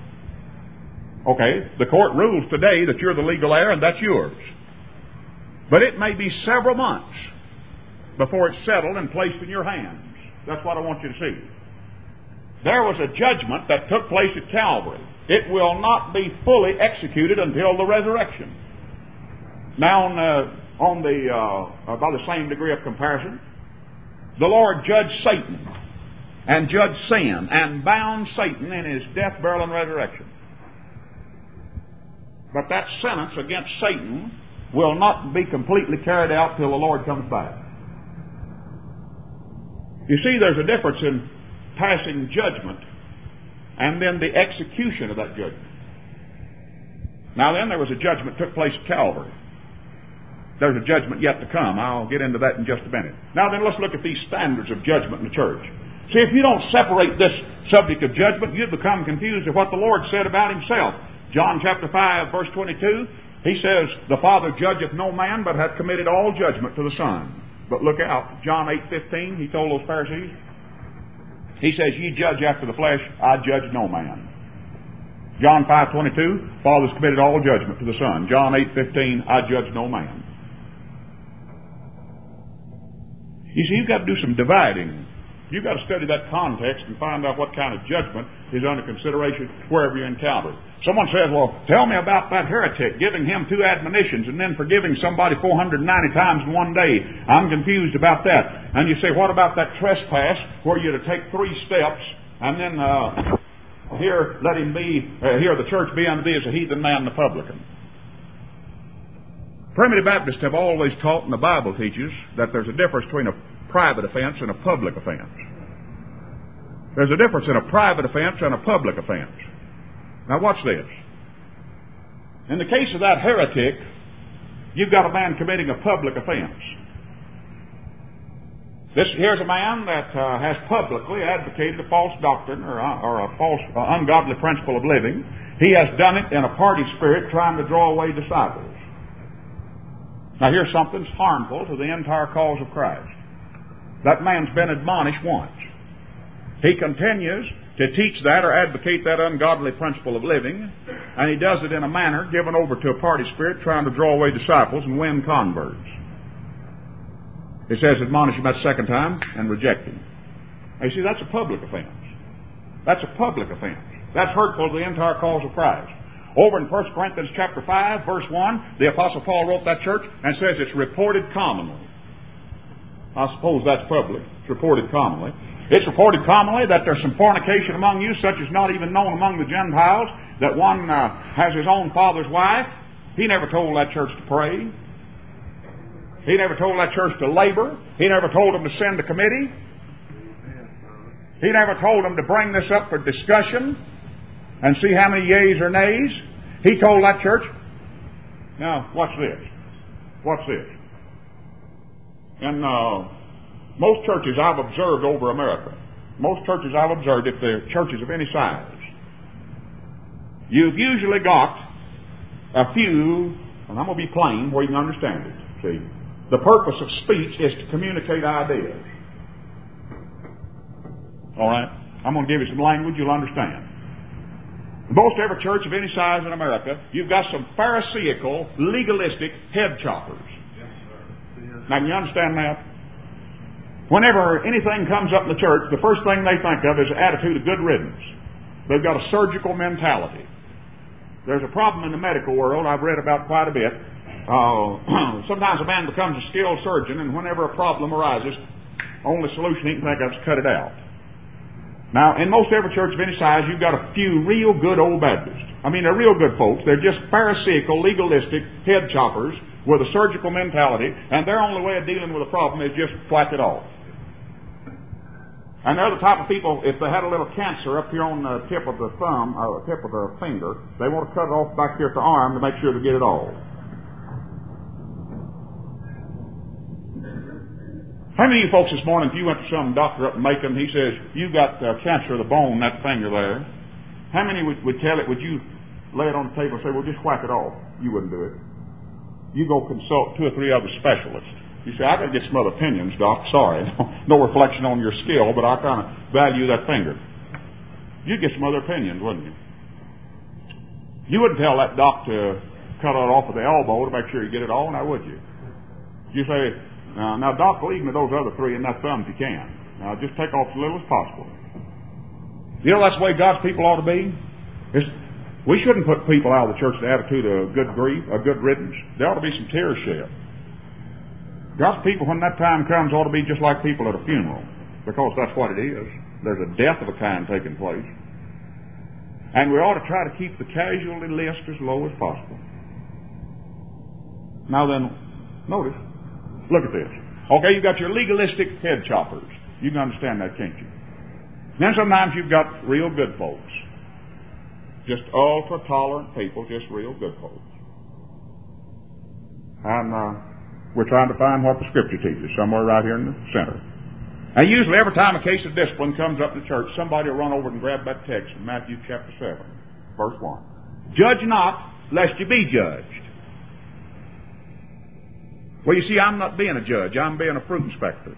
Okay, the court rules today that you're the legal heir, and that's yours. But it may be several months before it's settled and placed in your hands. That's what I want you to see. There was a judgment that took place at Calvary. It will not be fully executed until the resurrection. Now, by the same degree of comparison, the Lord judged Satan and judged sin and bound Satan in his death, burial, and resurrection. But that sentence against Satan will not be completely carried out till the Lord comes back. You see, there's a difference in passing judgment and then the execution of that judgment. Now then, there was a judgment that took place at Calvary. There's a judgment yet to come. I'll get into that in just a minute. Now then, let's look at these standards of judgment in the church. See, if you don't separate this subject of judgment, you'd become confused with what the Lord said about Himself. John chapter 5, verse 22, He says, the Father judgeth no man, but hath committed all judgment to the Son. But look out, John 8:15, He told those Pharisees, He says, ye judge after the flesh, I judge no man. John 5:22, Father's committed all judgment to the Son. John 8:15, I judge no man. You see, you've got to do some dividing. You've got to study that context and find out what kind of judgment is under consideration wherever you encounter it. Someone says, well, tell me about that heretic, giving him 2 admonitions and then forgiving somebody 490 times in one day. I'm confused about that. And you say, what about that trespass where you're to take 3 steps and then here the church be unto thee as a heathen man and a publican? Primitive Baptists have always taught, and the Bible teaches, that there's a difference between a private offense and a public offense. There's a difference in a private offense and a public offense. Now watch this. In the case of that heretic, you've got a man committing a public offense. Here's a man that has publicly advocated a false doctrine or a false, ungodly principle of living. He has done it in a party spirit, trying to draw away disciples. Now here's something that's harmful to the entire cause of Christ. That man's been admonished once. He continues to teach that or advocate that ungodly principle of living, and he does it in a manner given over to a party spirit, trying to draw away disciples and win converts. It says admonish him that second time and reject him. Now you see, that's a public offense. That's a public offense. That's hurtful to the entire cause of Christ. Over in 1 Corinthians chapter 5, verse 1, the Apostle Paul wrote that church and says it's reported commonly. I suppose that's public. It's reported commonly. It's reported commonly that there's some fornication among you, such as not even known among the Gentiles, that one has his own father's wife. He never told that church to pray. He never told that church to labor. He never told them to send a committee. He never told them to bring this up for discussion and see how many yeas or nays. He told that church, now, watch this. Watch this. And most churches I've observed over America, most churches I've observed, if they're churches of any size, you've usually got a few, and I'm going to be plain where you can understand it, see. The purpose of speech is to communicate ideas. All right? I'm going to give you some language you'll understand. In most every church of any size in America, you've got some pharisaical, legalistic head choppers. Yes, sir. Yes. Now, can you understand that? Whenever anything comes up in the church, the first thing they think of is an attitude of good riddance. They've got a surgical mentality. There's a problem in the medical world I've read about quite a bit. Sometimes a man becomes a skilled surgeon, and whenever a problem arises, only solution he can think of is cut it out. Now, in most every church of any size, you've got a few real good old Baptists. I mean, they're real good folks. They're just pharisaical, legalistic head choppers with a surgical mentality, and their only way of dealing with a problem is just whack it off. And they're the type of people, if they had a little cancer up here on the tip of the thumb, or the tip of the finger, they want to cut it off back here at the arm to make sure they get it all. How many of you folks this morning, if you went to some doctor up in Macon, he says, you've got cancer of the bone, that finger there, how many would tell it, would you lay it on the table and say, well, just whack it off? You wouldn't do it. You go consult 2 or 3 other specialists. You say, I got to get some other opinions, Doc. Sorry. No reflection on your skill, but I kind of value that finger. You'd get some other opinions, wouldn't you? You wouldn't tell that doc to cut it off at the elbow to make sure you get it all, now would you? You say, now, Doc, leave me those other 3 in that thumb if you can. Now, just take off as little as possible. You know that's the way God's people ought to be? We shouldn't put people out of the church in the attitude of good grief, a good riddance. There ought to be some tears shed. God's people, when that time comes, ought to be just like people at a funeral, because that's what it is. There's a death of a kind taking place. And we ought to try to keep the casualty list as low as possible. Now then, notice. Look at this. Okay, you've got your legalistic head choppers. You can understand that, can't you? Then sometimes you've got real good folks. Just ultra-tolerant people, just real good folks. And we're trying to find what the Scripture teaches, somewhere right here in the center. And usually every time a case of discipline comes up in the church, somebody will run over and grab that text in Matthew chapter 7, verse 1. Judge not, lest you be judged. Well, you see, I'm not being a judge. I'm being a fruit inspector.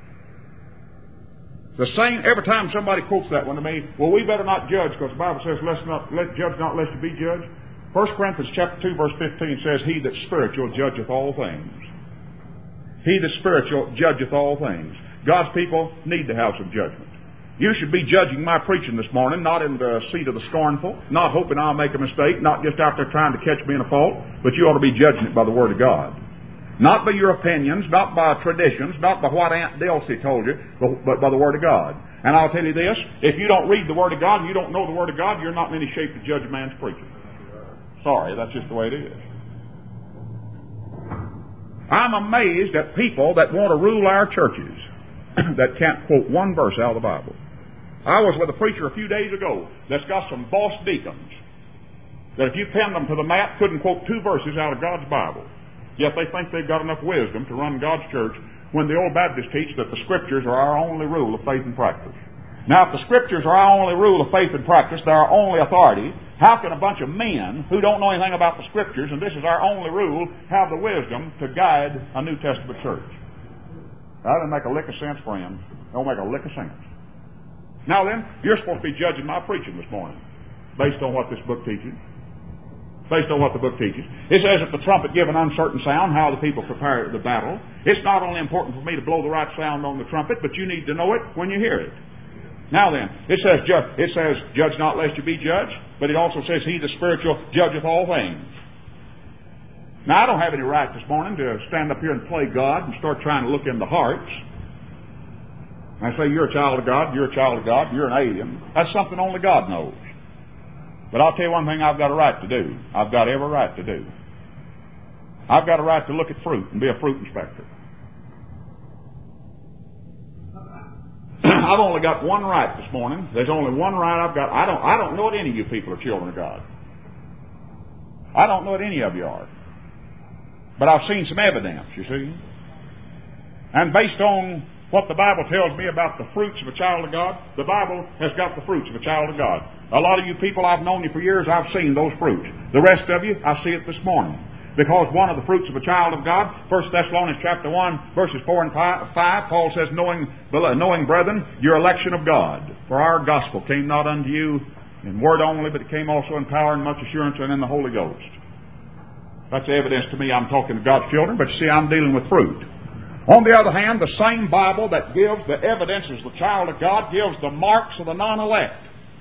The same, every time somebody quotes that one to me, well, we better not judge, because the Bible says, judge not lest you be judged. 1 Corinthians chapter 2, verse 15 says, he that's spiritual judgeth all things. He that's spiritual judgeth all things. God's people need to have some judgment. You should be judging my preaching this morning, not in the seat of the scornful, not hoping I'll make a mistake, not just out there trying to catch me in a fault, but you ought to be judging it by the Word of God. Not by your opinions, not by traditions, not by what Aunt Delcy told you, but by the Word of God. And I'll tell you this, if you don't read the Word of God and you don't know the Word of God, you're not in any shape to judge a man's preaching. Sorry, that's just the way it is. I'm amazed at people that want to rule our churches that can't quote one verse out of the Bible. I was with a preacher a few days ago that's got some boss deacons. that if you pinned them to the mat, couldn't quote 2 verses out of God's Bible. Yet they think they've got enough wisdom to run God's church when the old Baptists teach that the Scriptures are our only rule of faith and practice. Now, if the Scriptures are our only rule of faith and practice, they're our only authority, how can a bunch of men who don't know anything about the Scriptures, and this is our only rule, have the wisdom to guide a New Testament church? That doesn't make a lick of sense, friends. Don't make a lick of sense. Now then, you're supposed to be judging my preaching this morning based on what this book teaches. Based on what the book teaches. It says, if the trumpet give an uncertain sound, how the people prepare the battle. It's not only important for me to blow the right sound on the trumpet, but you need to know it when you hear it. Now then, it says, judge not lest you be judged, but it also says, he the spiritual judgeth all things. Now, I don't have any right this morning to stand up here and play God and start trying to look into hearts. I say, you're a child of God, you're a child of God, you're an alien. That's something only God knows. But I'll tell you one thing I've got a right to do. I've got every right to do. I've got a right to look at fruit and be a fruit inspector. I've only got one right this morning. There's only one right I've got. I don't know that any of you people are children of God. I don't know that any of you are. But I've seen some evidence, you see. And based on what the Bible tells me about the fruits of a child of God, the Bible has got the fruits of a child of God. A lot of you people, I've known you for years, I've seen those fruits. The rest of you, I see it this morning. Because one of the fruits of a child of God, 1 Thessalonians chapter 1, verses 4 and 5, Paul says, knowing, brethren, your election of God. For our gospel came not unto you in word only, but it came also in power and much assurance and in the Holy Ghost. That's evidence to me I'm talking to God's children, but you see, I'm dealing with fruit. On the other hand, the same Bible that gives the evidence as the child of God gives the marks of the non-elect.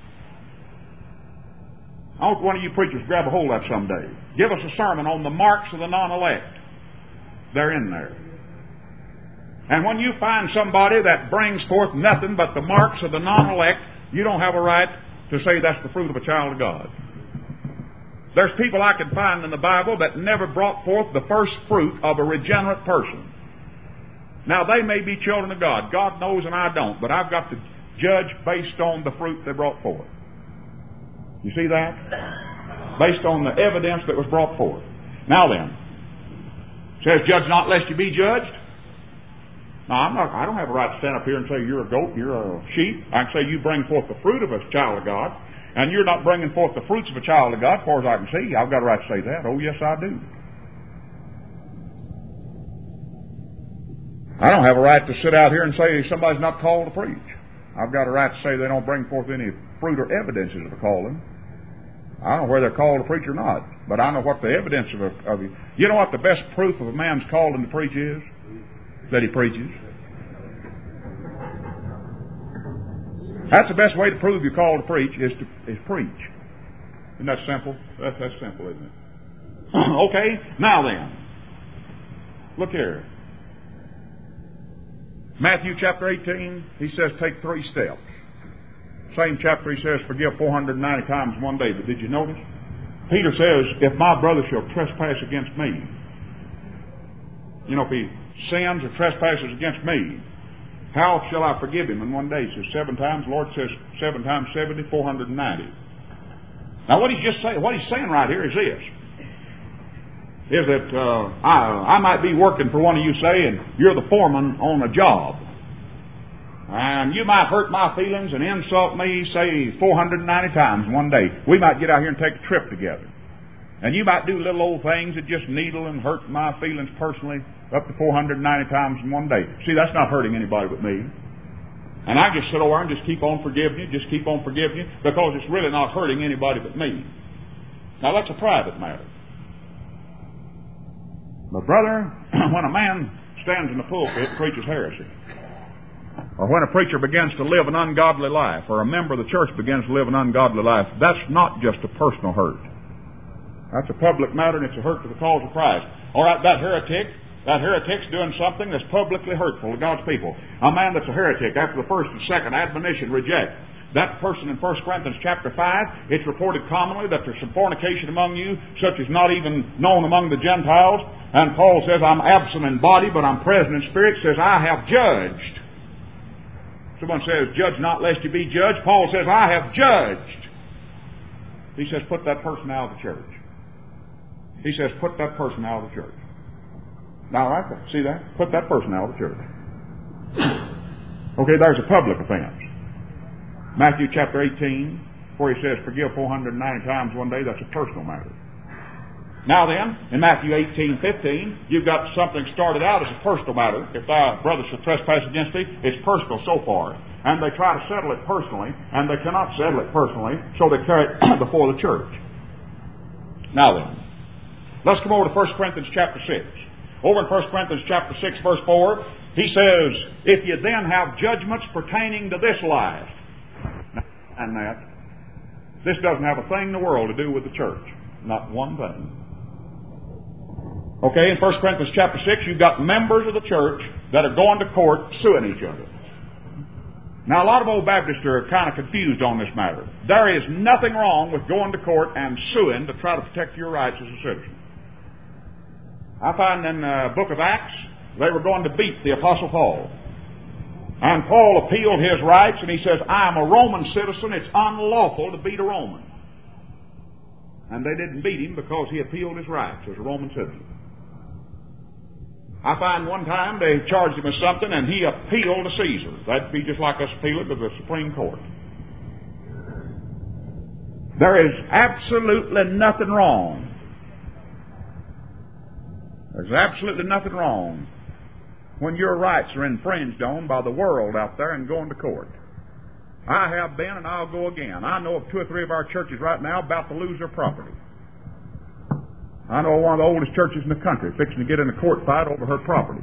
I hope one of you preachers grab a hold of that someday. Give us a sermon on the marks of the non-elect. They're in there. And when you find somebody that brings forth nothing but the marks of the non-elect, you don't have a right to say that's the fruit of a child of God. There's people I can find in the Bible that never brought forth the first fruit of a regenerate person. Now, they may be children of God. God knows and I don't. But I've got to judge based on the fruit they brought forth. You see that? Based on the evidence that was brought forth. Now then, it says, judge not lest you be judged. Now, I don't have a right to stand up here and say you're a goat, you're a sheep. I can say you bring forth the fruit of a child of God, and you're not bringing forth the fruits of a child of God, as far as I can see. I've got a right to say that. Oh, yes, I do. I don't have a right to sit out here and say somebody's not called to preach. I've got a right to say they don't bring forth any fruit or evidences of a calling. I don't know whether they're called to preach or not, but I know what the evidence of you know what the best proof of a man's calling to preach is? That he preaches. That's the best way to prove you're called to preach is preach. Isn't that simple? That's simple, isn't it? Okay, now then, look here. Matthew chapter 18, he says take 3 steps. Same chapter he says forgive 490 times in one day. But did you notice? Peter says, if my brother shall trespass against me, you know, if he sins or trespasses against me, how shall I forgive him in one day? He says 7 times. The Lord says 7 times 70, 490. Now what he's saying right here is this. Is that I might be working for one of you, say, and you're the foreman on a job. And you might hurt my feelings and insult me, say, 490 times in one day. We might get out here and take a trip together. And you might do little old things that just needle and hurt my feelings personally up to 490 times in one day. See, that's not hurting anybody but me. And I just sit over and just keep on forgiving you, because it's really not hurting anybody but me. Now, that's a private matter. But brother, when a man stands in the pulpit and preaches heresy, or when a preacher begins to live an ungodly life, or a member of the church begins to live an ungodly life, that's not just a personal hurt. That's a public matter, and it's a hurt to the cause of Christ. All right, that heretic's doing something that's publicly hurtful to God's people. A man that's a heretic, after the first and second admonition, reject. That person in 1 Corinthians chapter 5, it's reported commonly that there's some fornication among you, such as not even known among the Gentiles. And Paul says, I'm absent in body, but I'm present in spirit. Says, I have judged. Someone says, judge not lest you be judged. Paul says, I have judged. He says, put that person out of the church. He says, put that person out of the church. Now, right there. See that? Put that person out of the church. Okay, there's a public offense. Matthew chapter 18, where he says, forgive 490 times one day, that's a personal matter. Now then, in Matthew 18:15, you've got something started out as a personal matter. If thy brother shall trespass against thee, it's personal so far. And they try to settle it personally, and they cannot settle it personally, so they carry it before the church. Now then, let's come over to 1 Corinthians chapter 6. Over in 1 Corinthians chapter 6, verse 4, he says, if you then have judgments pertaining to this life, and that, this doesn't have a thing in the world to do with the church. Not one thing. Okay, in 1 Corinthians chapter 6, you've got members of the church that are going to court suing each other. Now, a lot of old Baptists are kind of confused on this matter. There is nothing wrong with going to court and suing to try to protect your rights as a citizen. I find in the book of Acts, they were going to beat the Apostle Paul. And Paul appealed his rights, and he says, I am a Roman citizen. It's unlawful to beat a Roman. And they didn't beat him because he appealed his rights as a Roman citizen. I find one time they charged him with something and he appealed to Caesar. That'd be just like us appealing to the Supreme Court. There is absolutely nothing wrong. There's absolutely nothing wrong when your rights are infringed on by the world out there and going to court. I have been and I'll go again. I know of 2 or 3 of our churches right now about to lose their property. I know one of the oldest churches in the country fixing to get in a court fight over her property.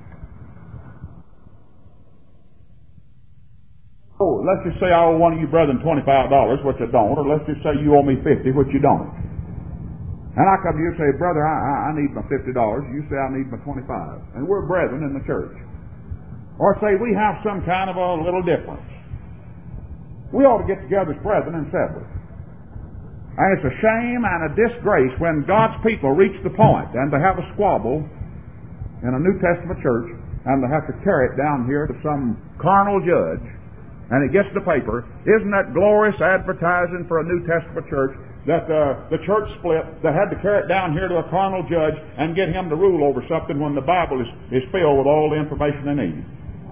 Oh, let's just say I owe one of you brethren $25, which I don't, or let's just say you owe me $50, which you don't. And I come to you and say, brother, I need my $50. You say I need my $25. And we're brethren in the church. Or say we have some kind of a little difference. We ought to get together as brethren and settle it. And it's a shame and a disgrace when God's people reach the point and they have a squabble in a New Testament church and they have to carry it down here to some carnal judge and it gets to the paper. Isn't that glorious advertising for a New Testament church that the church split? They had to carry it down here to a carnal judge and get him to rule over something when the Bible is filled with all the information they need.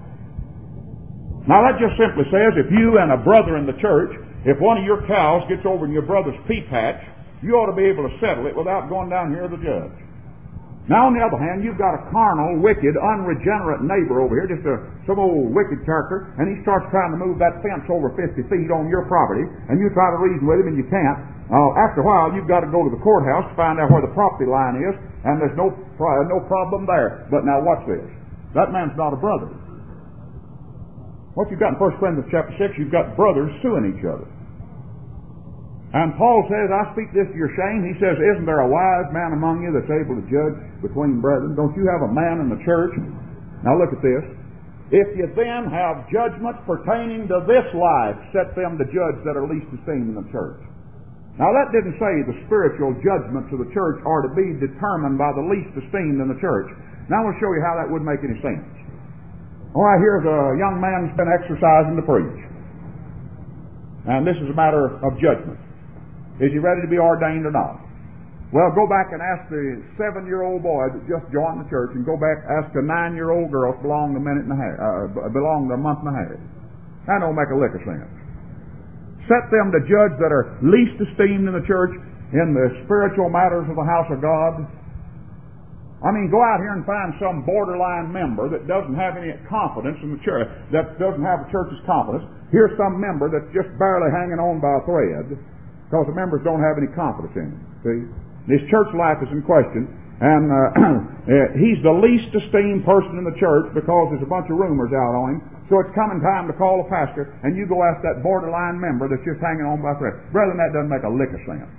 Now that just simply says if you and a brother in the church, if one of your cows gets over in your brother's pea patch, you ought to be able to settle it without going down here to the judge. Now, on the other hand, you've got a carnal, wicked, unregenerate neighbor over here, just some old wicked character, and he starts trying to move that fence over 50 feet on your property, and you try to reason with him, and you can't. After a while, you've got to go to the courthouse to find out where the property line is, and there's no problem there. But now, watch this. That man's not a brother. What you've got in 1 Corinthians chapter 6, you've got brothers suing each other. And Paul says, I speak this to your shame. He says, isn't there a wise man among you that's able to judge between brethren? Don't you have a man in the church? Now look at this. If you then have judgments pertaining to this life, set them to judge that are least esteemed in the church. Now that didn't say the spiritual judgments of the church are to be determined by the least esteemed in the church. Now I'm going to show you how that would make any sense. All right, here's a young man who's been exercising to preach. And this is a matter of judgment. Is he ready to be ordained or not? Well, go back and ask the 7-year-old boy that just joined the church, and go back and ask a 9-year-old girl that belonged a month and a half. That don't make a lick of sense. Set them to judge that are least esteemed in the church in the spiritual matters of the house of God. I mean, go out here and find some borderline member that doesn't have any confidence in the church, that doesn't have the church's confidence. Here's some member that's just barely hanging on by a thread because the members don't have any confidence in him. See? His church life is in question, and he's the least esteemed person in the church because there's a bunch of rumors out on him. So it's coming time to call a pastor, and you go ask that borderline member that's just hanging on by a thread. Brethren, that doesn't make a lick of sense.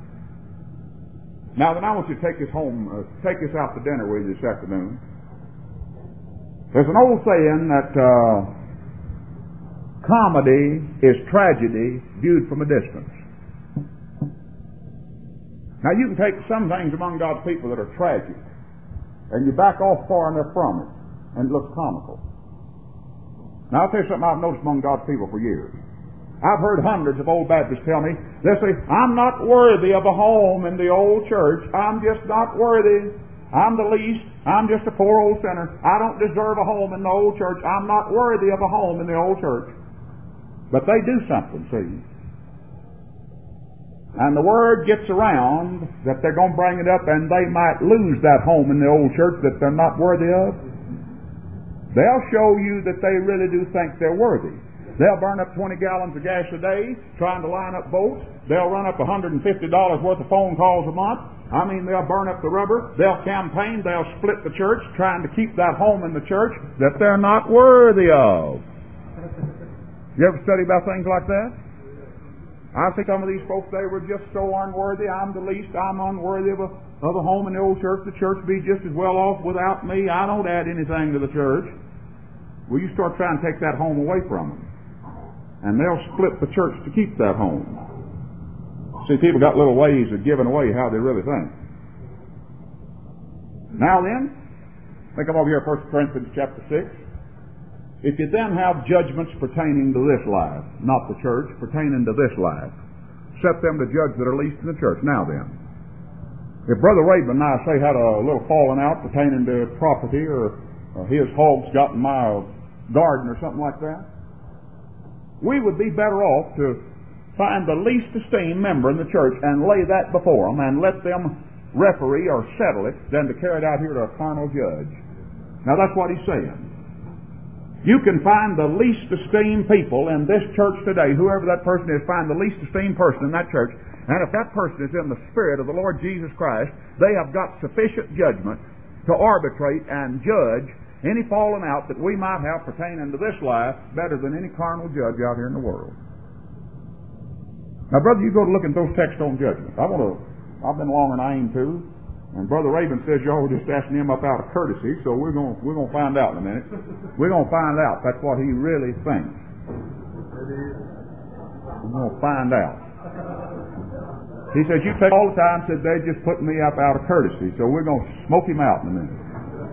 Now then, I want you to take this home, take this out to dinner with you this afternoon. There's an old saying that comedy is tragedy viewed from a distance. Now you can take some things among God's people that are tragic, and you back off far enough from it, and it looks comical. Now I'll tell you something I've noticed among God's people for years. I've heard hundreds of old Baptists tell me, they say, I'm not worthy of a home in the old church. I'm just not worthy. I'm the least. I'm just a poor old sinner. I don't deserve a home in the old church. I'm not worthy of a home in the old church. But they do something, see. And the word gets around that they're going to bring it up and they might lose that home in the old church that they're not worthy of. They'll show you that they really do think they're worthy. They'll burn up 20 gallons of gas a day trying to line up votes. They'll run up $150 worth of phone calls a month. I mean, they'll burn up the rubber. They'll campaign. They'll split the church trying to keep that home in the church that they're not worthy of. You ever study about things like that? I think some of these folks, they were just so unworthy. I'm the least. I'm unworthy of a home in the old church. The church would be just as well off without me. I don't add anything to the church. Well, you start trying to take that home away from them. And they'll split the church to keep that home. See, people got little ways of giving away how they really think. Now then, think I'm over here at 1 Corinthians chapter 6. If you then have judgments pertaining to this life, not the church, pertaining to this life, set them to judge that are least in the church. Now then, if Brother Raven and I, say, had a little falling out pertaining to property or his hogs got in my garden or something like that, we would be better off to find the least esteemed member in the church and lay that before them and let them referee or settle it than to carry it out here to a carnal judge. Now that's what he's saying. You can find the least esteemed people in this church today, whoever that person is, find the least esteemed person in that church, and if that person is in the Spirit of the Lord Jesus Christ, they have got sufficient judgment to arbitrate and judge any falling out that we might have pertaining to this life better than any carnal judge out here in the world. Now, brother, you go to look at those texts on judgment. I've been longer than I aim to, and Brother Raven says y'all were just asking him up out of courtesy, so we're going to find out in a minute. We're going to find out. That's what he really thinks. We're going to find out. He says, you take all the time, said they just put me up out of courtesy, so we're going to smoke him out in a minute.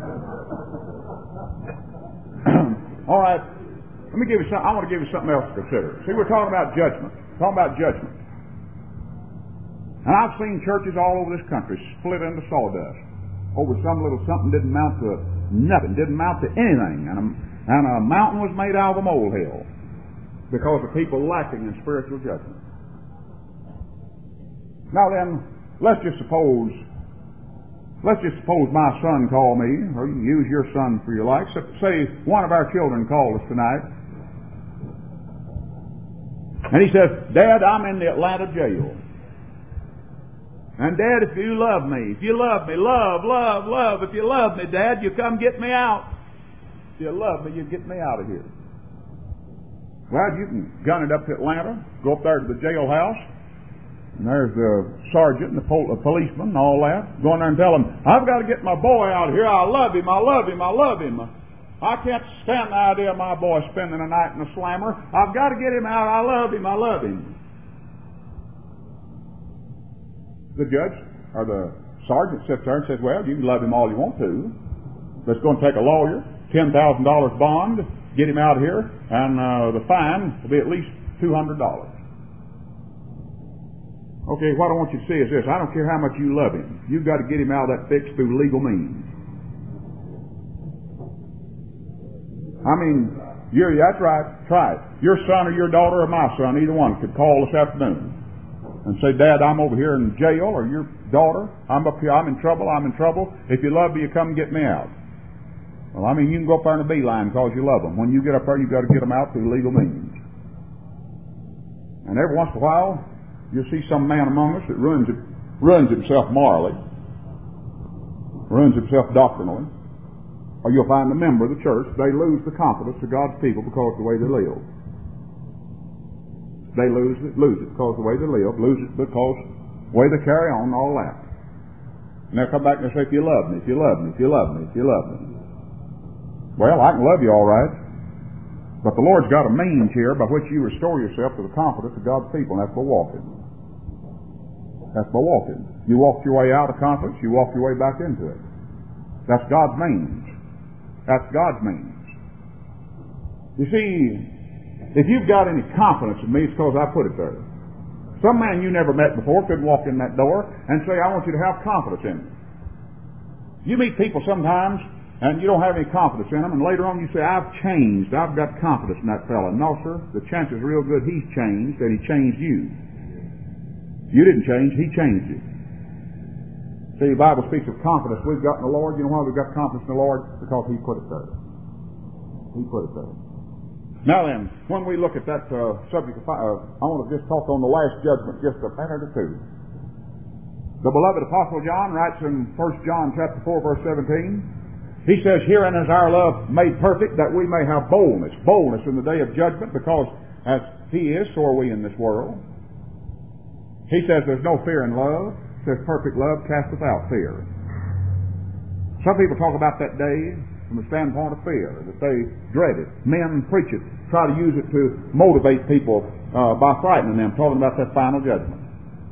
All right, let me give you something. I want to give you something else to consider. See, we're talking about judgment. And I've seen churches all over this country split into sawdust over some little something didn't amount to nothing, didn't amount to anything, and a mountain was made out of a molehill because of people lacking in spiritual judgment. Now then, let's just suppose my son called me, or you can use your son for your like. Say one of our children called us tonight, and he says, Dad, I'm in the Atlanta jail. And Dad, if you love me, if you love me, love, if you love me, Dad, you come get me out. If you love me, you get me out of here. Well, you can gun it up to Atlanta, go up there to the jailhouse, and there's the sergeant and the policeman and all that. Go in there and tell him, I've got to get my boy out of here. I love him. I can't stand the idea of my boy spending a night in a slammer. I've got to get him out. I love him. The judge or the sergeant sits there and says, well, you can love him all you want to, but it's going to take a lawyer, $10,000 bond, get him out of here, and the fine will be at least $200. Okay, what I want you to see is this. I don't care how much you love him. You've got to get him out of that fix through legal means. I mean, that's right. Try it. Your son or your daughter or my son, either one, could call this afternoon and say, Dad, I'm over here in jail, or your daughter, I'm up here, I'm in trouble. If you love me, you come and get me out. Well, I mean, you can go up there in a beeline because you love them. When you get up there, you've got to get them out through legal means. And every once in a while, you'll see some man among us that ruins himself morally, ruins himself doctrinally, or you'll find a member of the church, they lose the confidence of God's people because of the way they live. They lose it because of the way they live, lose it because of the way they carry on and all that. And they'll come back and they'll say, if you love me. Well, I can love you all right, but the Lord's got a means here by which you restore yourself to the confidence of God's people, and that's by walking. You walked your way out of confidence, you walked your way back into it. That's God's means. You see, If you've got any confidence in me, it's because I put it there. Some man you never met before could walk in that door and say, I want you to have confidence in me. You meet people sometimes and you don't have any confidence in them, and later on you say, I've changed, I've got confidence in that fellow. No, sir, the chances are real good he's changed, and he changed you. You didn't change, he changed you. See, the Bible speaks of confidence we've got in the Lord. You know why we've got confidence in the Lord? Because he put it there. He put it there. Now then, when we look at that subject, I want to just talk on the last judgment just a minute or two. The beloved Apostle John writes in 1 John chapter 4, verse 17, he says, Herein is our love made perfect, that we may have boldness in the day of judgment, because as he is, so are we in this world. He says there's no fear in love. He says perfect love casteth out fear. Some people talk about that day from the standpoint of fear, that they dread it. Men preach it, try to use it to motivate people by frightening them, talking about that final judgment.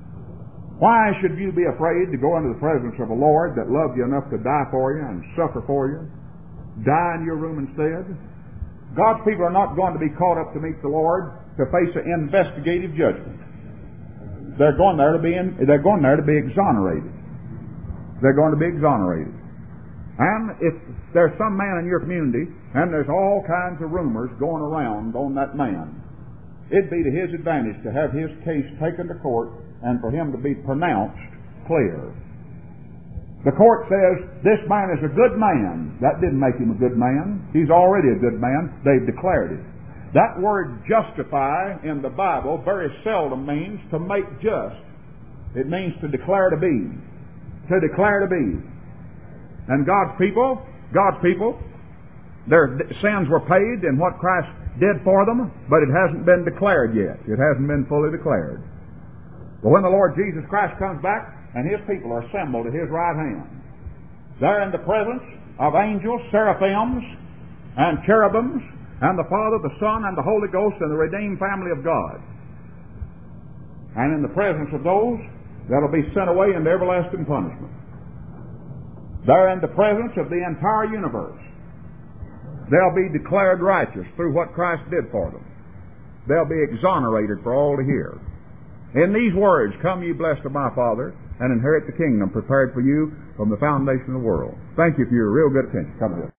Why should you be afraid to go into the presence of a Lord that loved you enough to die for you and suffer for you? Die in your room instead? God's people are not going to be caught up to meet the Lord to face an investigative judgment. They're going there to be exonerated. They're going to be exonerated. And if there's some man in your community, and there's all kinds of rumors going around on that man, it'd be to his advantage to have his case taken to court and for him to be pronounced clear. The court says, this man is a good man. That didn't make him a good man. He's already a good man. They've declared it. That word justify in the Bible very seldom means to make just. It means to declare to be. To declare to be. And God's people, their sins were paid in what Christ did for them, but it hasn't been declared yet. It hasn't been fully declared. But when the Lord Jesus Christ comes back and His people are assembled at His right hand, they're in the presence of angels, seraphims, and cherubims, and the Father, the Son, and the Holy Ghost, and the redeemed family of God. And in the presence of those that'll be sent away into everlasting punishment. They're in the presence of the entire universe. They'll be declared righteous through what Christ did for them. They'll be exonerated for all to hear. In these words, come ye blessed of my Father, and inherit the kingdom prepared for you from the foundation of the world. Thank you for your real good attention. Come here.